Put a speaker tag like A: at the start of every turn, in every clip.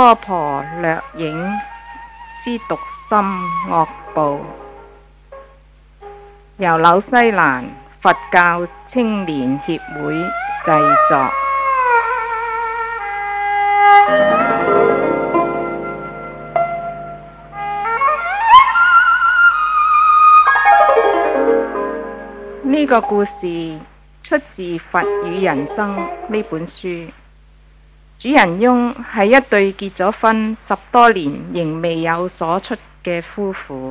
A: 娑婆掠影之毒心惡報，由紐西蘭佛教青年協會製作。呢個故事出自《佛與人生》呢本書，主人翁係一對結咗婚10多年仍未有所出嘅夫婦。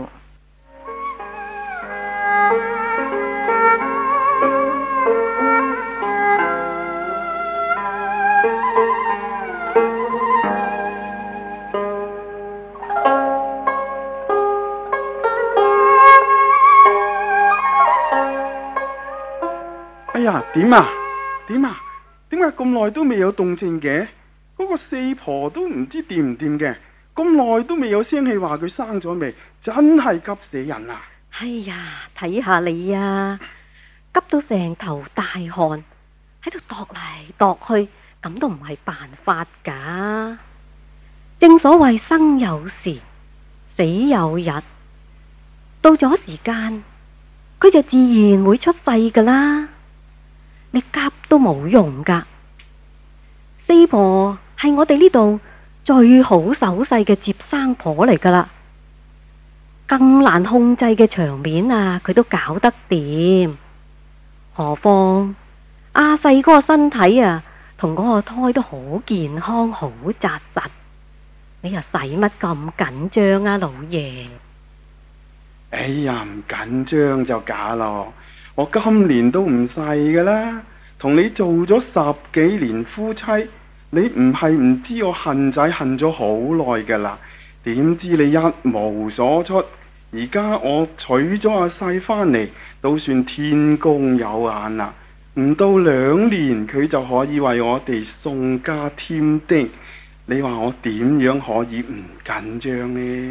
B: 哎呀，點啊？點解咁耐都未有動靜嘅？嗰個四婆都唔知掂唔掂嘅，咁耐都未有聲氣話佢生咗未，真係急死人啊！
C: 哎呀，睇下你啊，急到成頭大汗，喺度踱嚟踱去，咁都唔係辦法噶。正所謂生有時，死有日，到咗時間，佢就自然會出世噶啦。你急都冇用噶。四婆係我哋呢度最好手勢嘅接生婆嚟噶啦，更難控制嘅場面啊，佢都搞得掂。何況阿細嗰個身體啊，同嗰個胎都好健康，好紮實。你又使乜咁緊張啊，老爺？
B: 哎呀，唔緊張就假咯。我今年都唔細噶啦，同你做咗10幾年夫妻，你唔係唔知我恨仔恨咗好耐噶啦。點知你一無所出，而家我娶咗阿細返嚟，都算天公有眼啦。唔到2年，佢就可以為我哋送家添丁。你話我點樣可以唔緊張呢？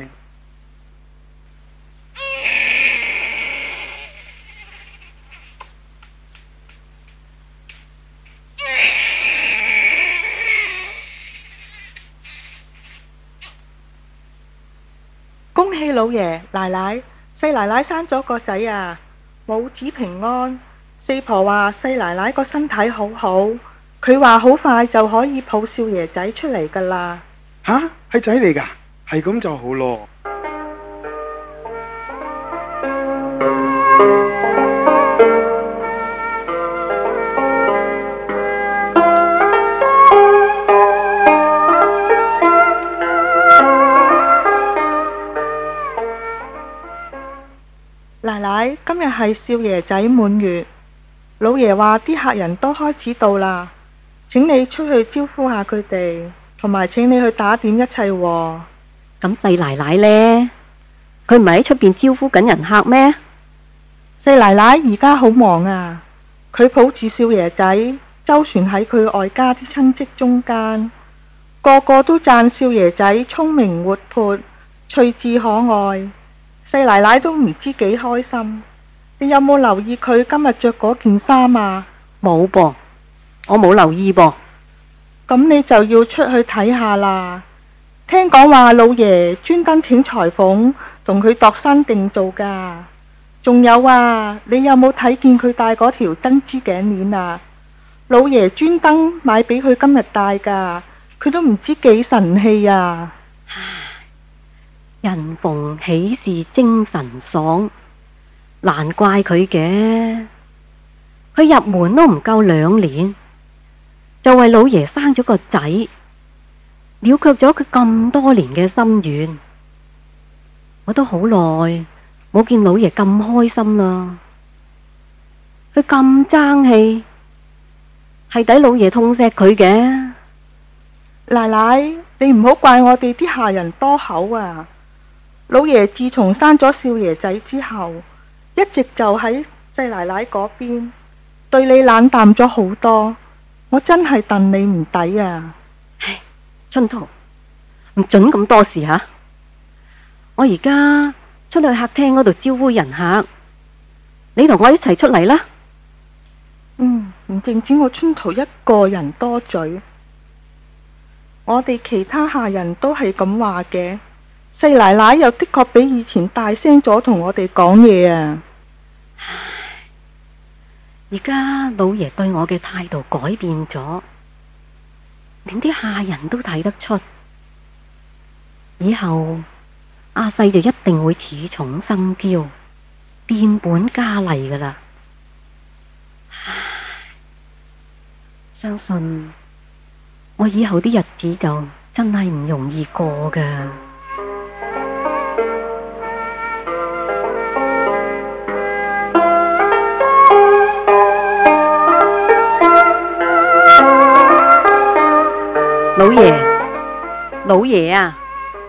D: 恭喜老爺奶奶，細奶奶生咗個仔啊，母子平安。四婆話細奶奶個身體好好，佢話好快就可以抱少爺仔出嚟噶啦。
B: 吓，係仔嚟噶，係咁就好咯。
D: 奶奶，今日係少爺仔滿月，老爺話啲客人都開始到啦，請你出去招呼下佢哋，同埋請你去打點一切喎。
C: 咁細奶奶呢？佢唔係喺出邊招呼緊人客咩？
D: 細奶奶而家好忙啊，佢抱住少爺仔周旋喺佢外家啲親戚中間，個個都讚少爺仔聰明活潑，趣致可愛。細奶奶都唔知幾開心。你有冇留意佢今日着嗰件衫啊？
C: 冇噃，我冇留意噃。
D: 咁你就要出去睇下啦。聽講話老爺專登請裁縫同佢度身訂做噶。仲有啊，你有冇睇見佢戴嗰條珍珠頸鏈啊？老爺專登買俾佢今日戴噶，佢都唔知幾神氣啊。
C: 人逢喜事精神爽，難怪佢嘅。佢入門都唔夠2年，就為老爺生咗個仔，了卻咗佢咁多年嘅心願。我都好耐冇見老爺咁開心啦。佢咁爭氣，係抵老爺痛錫佢嘅。
D: 奶奶，你唔好怪我哋啲下人多口啊。老爺自從生咗少爺仔之後，一直就喺細奶奶嗰邊，對你冷淡咗好多。我真係戥你唔抵啊！
C: 唉，春桃，唔准咁多事吓。我而家出去客廳嗰度招呼人客，你同我一齊出嚟啦。
D: 唔淨止我春桃一個人多嘴。 我哋其他下人都係咁話嘅。四奶奶又的確比以前大聲咗同我哋講嘢啊！
C: 而家老爺對我嘅態度改變咗，連啲下人都睇得出。以後阿細就一定會恃寵生驕，變本加厲噶啦。相信我以後啲日子就真係唔容易過噶。老爺啊！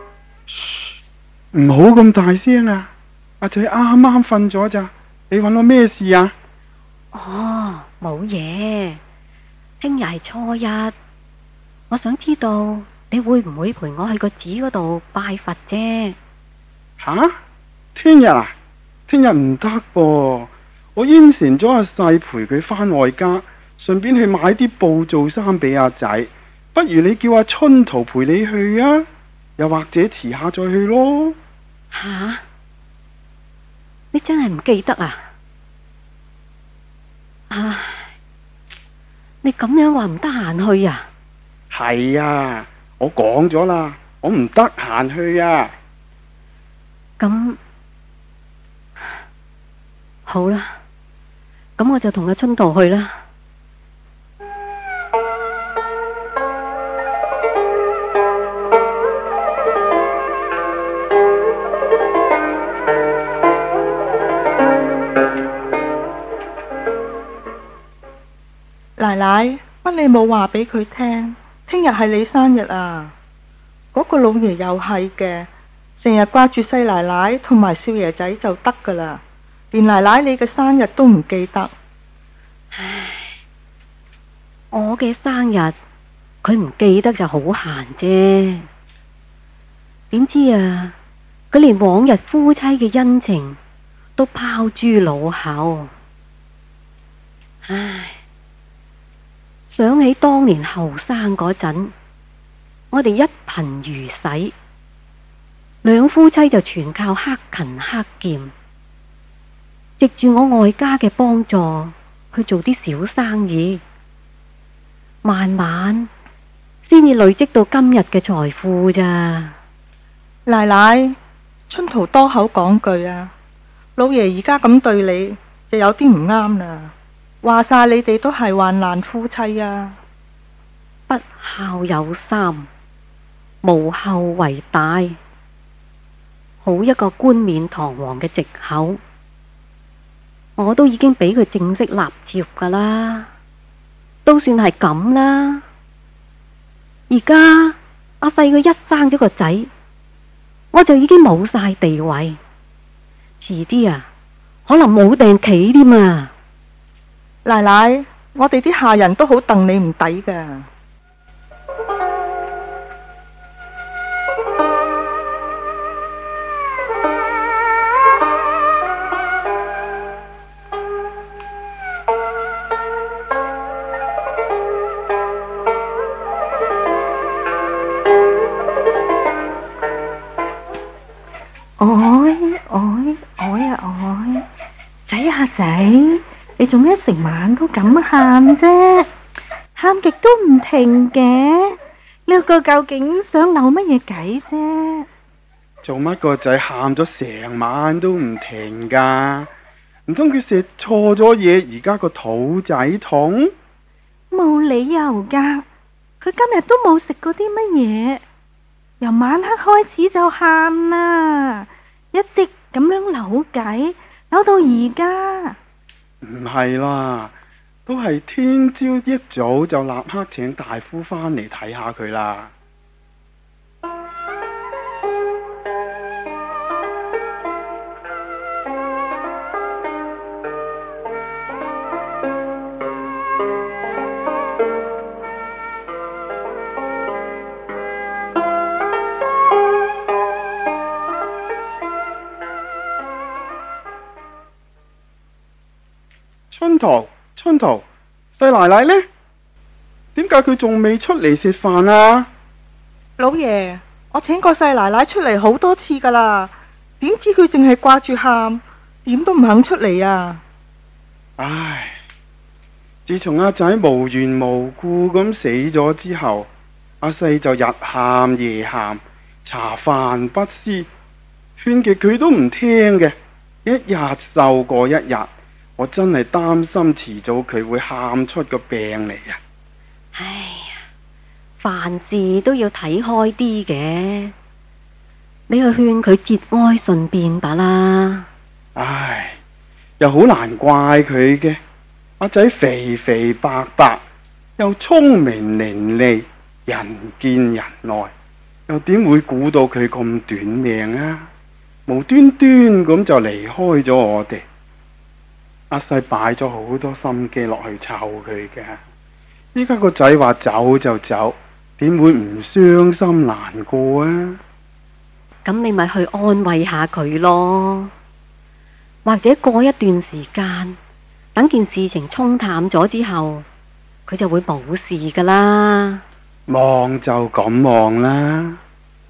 B: 唔好咁大聲啊！阿仔啱啱瞓咗咋，你揾我咩事啊？
C: 哦，冇嘢。聽日係初一，我想知道你會唔會陪我去個寺嗰度拜佛啫？
B: 吓？聽日啊？聽日唔得噃，我應承咗阿細陪佢返外家，順便去買啲布做衫俾阿仔。不如你叫阿春桃陪你去啊，又或者遲下再去咯。
C: 吓？你真係唔記得啊？唉，你咁樣話唔得閒去啊？
B: 係啊，我講咗啦，我唔得閒去啊。
C: 咁好啦，咁我就同阿春桃去啦。
D: 奶奶，乜你冇話俾佢聽？聽日係你生日啊！嗰個老爺又係嘅，成日掛住細奶奶同埋少爺仔就得噶啦，連奶奶你嘅生日都唔記得。
C: 唉，我嘅生日佢唔記得就好閒啫。點知啊，佢連往日夫妻嘅恩情都拋諸腦後。唉，想起當年後生嗰陣，我哋一貧如洗，兩夫妻就全靠克勤克儉，藉住我外家嘅幫助去做啲小生意，慢慢先至累積到今日嘅財富咋。
D: 奶奶，春桃多口講句啊，老爺而家咁對你，就有啲唔啱啦。話晒你哋都係患難夫妻啊！
C: 不孝有三，無後為大，好一個冠冕堂皇嘅藉口。我都已經俾佢正式納妾噶啦，都算係咁啦。而家阿細佢一生咗個仔，我就已經冇晒地位，遲啲啊，可能冇定企添啊！
D: 奶奶，我哋啲下人都好戥你唔抵噶。
E: 仔，你做咩成晚都咁喊啫？喊極都唔停嘅，呢個究竟想扭乜嘢計啫？
B: 做乜個仔喊咗成晚都唔停噶？唔通佢食錯咗嘢，而家個肚仔痛？
E: 冇理由噶，佢今日都冇食過啲乜嘢，由晚黑開始就喊啦，一直咁樣扭計，扭到而家。
B: 唔係啦，都係聽朝一早就立刻請大夫返嚟睇下佢啦。春桃，細奶奶呢？點解佢仲未出嚟食飯啊？
D: 老爺，我請個細奶奶出嚟好多次噶啦，點知佢淨係掛住喊，點都唔肯出嚟啊！
B: 唉，自從阿仔無緣無故咁死咗之後，阿細就日喊夜喊，茶飯不思，勸極佢都唔聽嘅，一日受過一日，我真係擔心遲早佢會喊出個病嚟啊！
C: 唉呀，凡事都要睇開啲嘅，你去勸佢節哀順變吧啦。
B: 唉，又好難怪佢嘅，阿仔肥肥白白，又聰明伶俐，人見人愛，又點會估到佢咁短命啊？無端端咁就離開咗我哋。阿細擺咗好多心機落去湊佢嘅，依家個仔話走就走，點會唔傷心難過啊？
C: 咁你咪去安慰下佢咯，或者過一段時間，等件事情沖淡咗之後，佢就會冇事噶啦。
B: 望就咁望啦。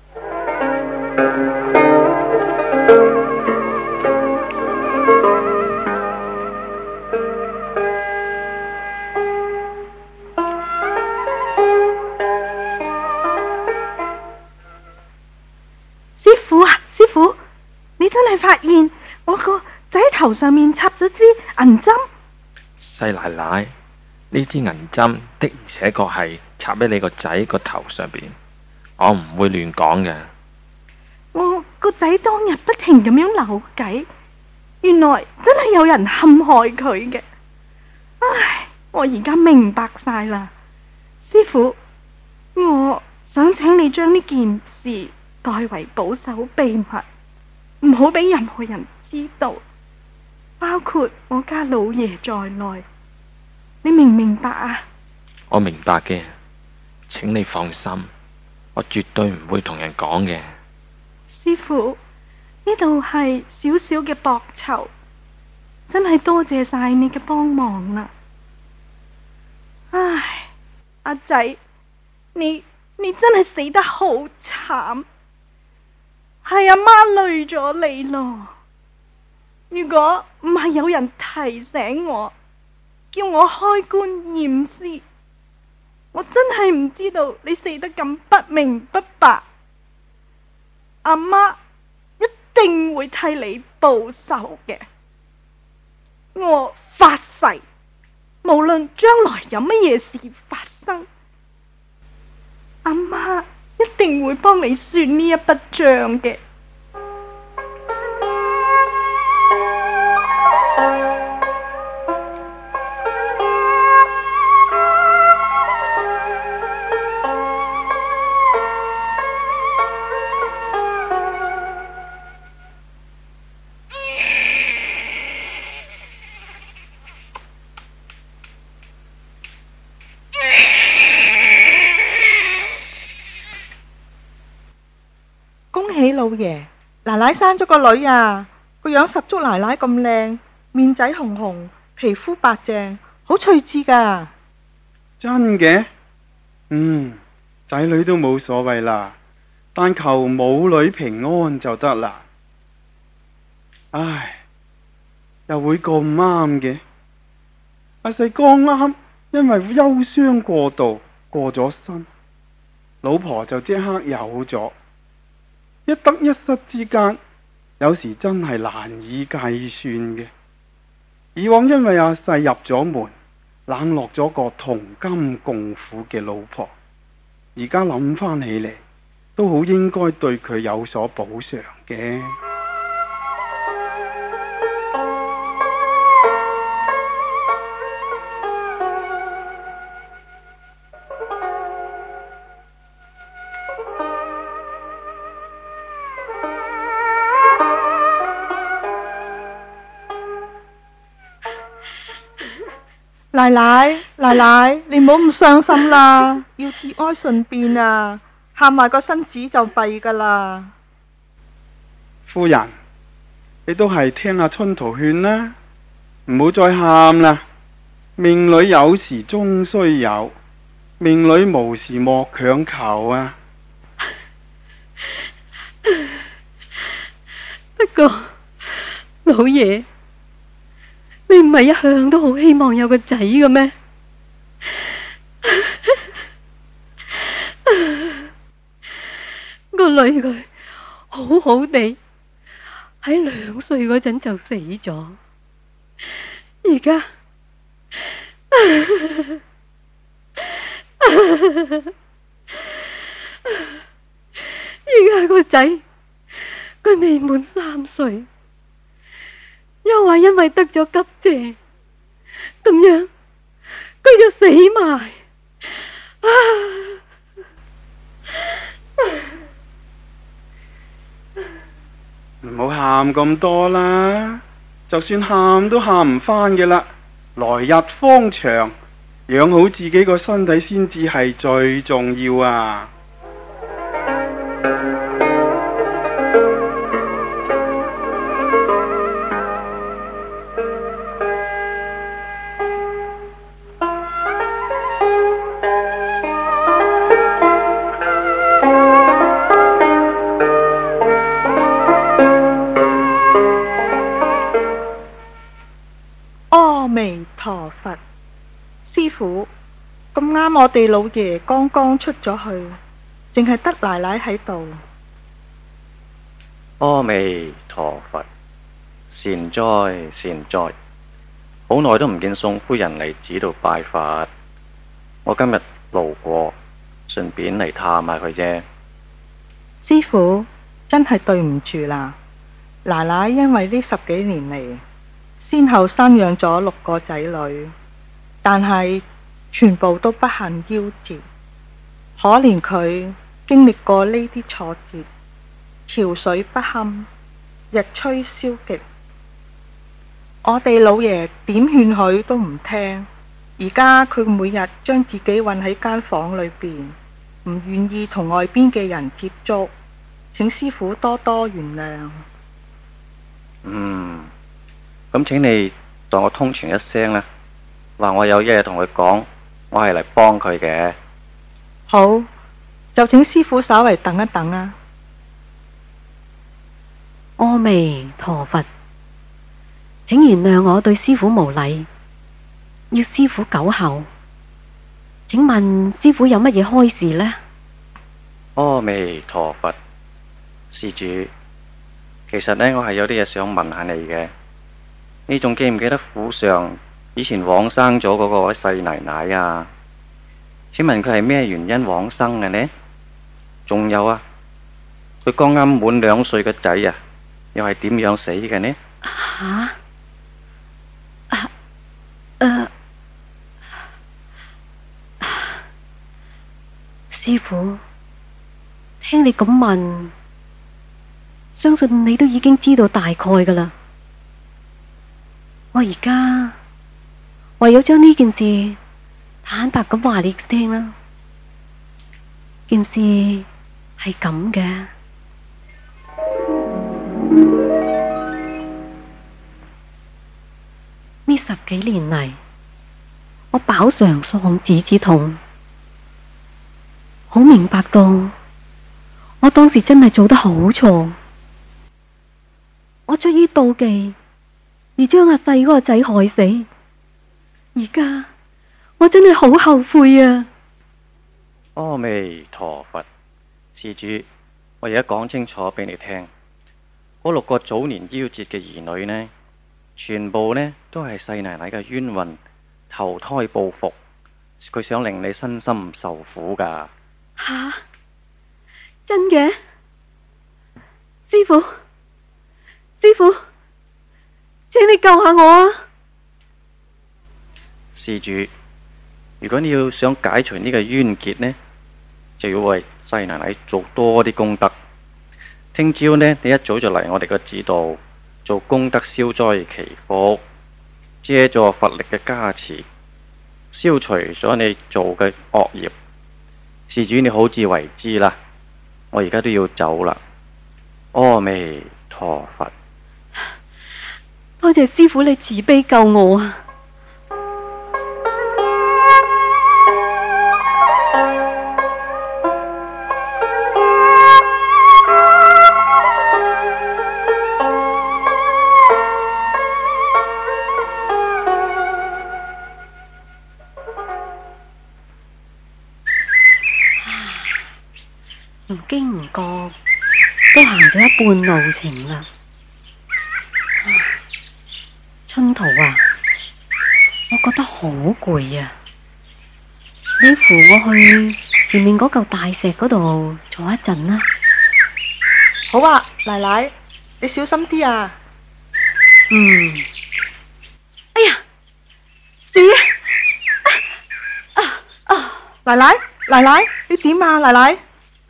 E: 師傅啊，師傅，你真係發現我個仔頭上面插咗支銀針？
F: 細奶奶，呢支銀針的而且確係插喺你個仔個頭上邊，我唔會亂講嘅。
E: 我個仔當日不停咁樣扭計，原來真係有人陷害佢嘅。唉，我而家明白晒啦。師傅，我想請你將呢件事代為保守秘密，唔好俾任何人知道，包括我家老爺在內。你明唔明白啊？
F: 我明白嘅，請你放心，我絕對唔會同人講嘅。
E: 師傅，呢度係少少嘅薄酬，真係多謝晒你嘅幫忙啦。唉，阿仔，你真係死得好慘，係阿媽累咗你咯。如果唔係有人提醒我，叫我開棺驗屍，我真係唔知道你死得咁不明不白。阿媽一定會替你報仇嘅，我發誓，無論將來有乜嘢事發生，阿媽一定會幫你算呢一筆賬嘅。
D: 恭喜老爺，奶奶生咗個女啊！個樣十足奶奶咁靚，面仔紅紅，皮膚白淨，好趣致噶。
B: 真嘅？仔女都冇所謂啦，但求母女平安就得啦。唉，又會咁啱嘅？阿細剛啱因為憂傷過度過咗身，老婆就即刻有咗。一得一失之間，有時真係難以計算嘅。以往因為阿細入咗門，冷落咗個同甘共苦嘅老婆，而家諗翻起嚟，都好應該對佢有所補償嘅。
D: 奶奶，你唔好咁傷心啦，要節哀順變啊，喊埋個身子就弊噶啦。
B: 夫人，你都係聽阿春桃勸啦，唔好再喊啦。命裏有時終須有，命裏無時莫強求啊。
C: 過老爺，你唔係一向都好希望有個仔嘅咩？個女佢好好地喺2歲嗰陣就死咗，而家個仔佢未滿3歲，又話因為得咗急症，咁樣佢就死埋。
B: 唔好喊咁多啦，就算喊都喊唔返嘅啦。來日方長，養好自己個身體先至係最重要啊！
D: 阿彌陀佛，師父，咁啱我哋老爺剛剛出咗去，淨係得奶奶喺度。
G: 阿彌陀佛，善哉善哉，好耐都唔見宋夫人嚟寺度拜佛，我今日路過，順便嚟探下佢啫。
D: 師父，真係對唔住啦，奶奶因為呢10幾年嚟，先後生養咗6個仔女，但係全部都不幸夭折。可憐佢經歷過呢啲挫折，潮水不堪，日趨消極。我哋老爺點勸佢都唔聽，而家佢每日將自己困喺間房裏邊，唔願意同外邊嘅人接觸，請師父多多原諒。
G: 咁請你代我通傳一聲啦，話我有一嘢同佢講，我係嚟幫佢嘅。
D: 好，就請師父稍為等一等啊。
C: 阿彌陀佛，請原諒我對師父無禮，要師父久候。請問師父有乜嘢開示呢？
G: 阿彌陀佛，施主，其實呢，我係有啲嘢想問下你嘅。你仲記唔記得府上以前往生咗嗰個細奶奶啊？請問佢係咩原因往生嘅呢？仲有啊，佢剛啱滿2歲嘅仔啊，又係點樣死嘅呢？
C: 師父，聽你咁問，相信你都已經知道大概噶啦。我而家唯有將呢件事坦白咁話你聽啦。件事係咁嘅，呢10幾年嚟，我飽嘗喪子之痛，好明白到我當時真係做得好錯，我出於妒忌而將阿細嗰個仔害死，而家我真係好後悔啊！
G: 阿彌陀佛，施主，我而家講清楚俾你聽，嗰6個早年夭折嘅兒女呢，全部呢都係細奶奶嘅冤魂，投胎報復，佢想令你身心受苦噶。
C: 吓，真嘅？師父，師父，請你救下我啊！
G: 施主，如果你要想解除呢個冤結呢，就要為細奶奶做多啲功德。聽朝呢，你一早就嚟我哋個寺度做功德消災祈福，借助佛力嘅加持，消除咗你做嘅惡業。施主，你好自為之啦，我而家都要走啦。阿彌陀佛，
C: 多謝師父你慈悲救我啊！ 唔經唔覺都行咗一半路程啦。春桃啊，我覺得好攰啊，你扶我去前面嗰嚿大石嗰度坐一陣啦。
D: 好啊，奶奶，你小心啲啊！
C: 哎呀，死啊！
D: 奶奶，奶奶，你點啊？奶奶，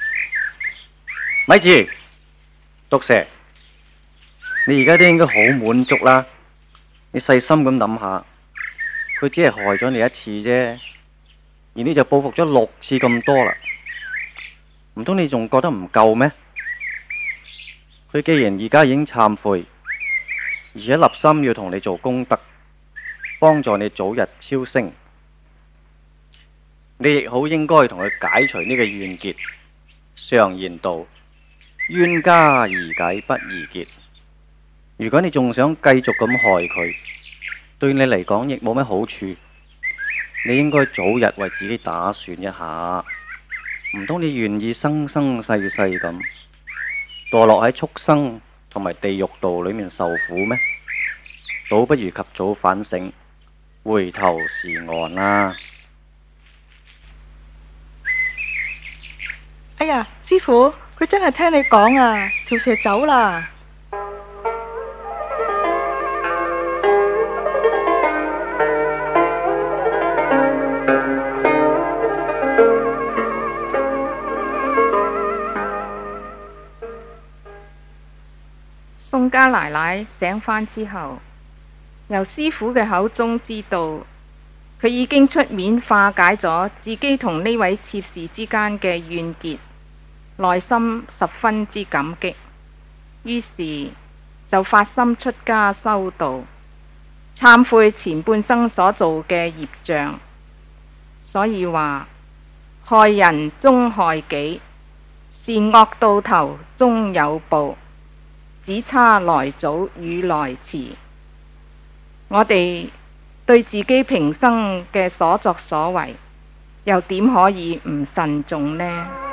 G: 咪住，毒蛇，你而家都應該好滿足啦。你細心咁諗下，佢只係害咗你一次啫，而你就報復咗6次咁多啦，唔通你仲覺得唔夠咩？佢既然而家已經懺悔，而且立心要同你做功德，幫助你早日超升，你亦好應該同佢解除呢個怨結。常言道，冤家宜解不宜結。如果你仲想繼續咁害佢，對你嚟講亦冇咩好處。你應該早日為自己打算一下，唔通你願意生生世世咁墮落喺畜生同埋地獄道裏面受苦咩？倒不如及早反省，回頭是岸啦。
D: 哎呀，師傅，佢真係聽你講啊，條蛇走啦。
A: 宋家奶奶醒返之後，由師傅嘅口中知道，佢已經出面化解咗自己同呢位妾侍之間嘅怨結，內心十分之感激，於是就發心出家修道，懺悔前半生所做嘅業障。所以話，害人終害己，善惡到頭終有報，只差來早與來遲。我哋對自己平生嘅所作所為，又點可以唔慎重呢？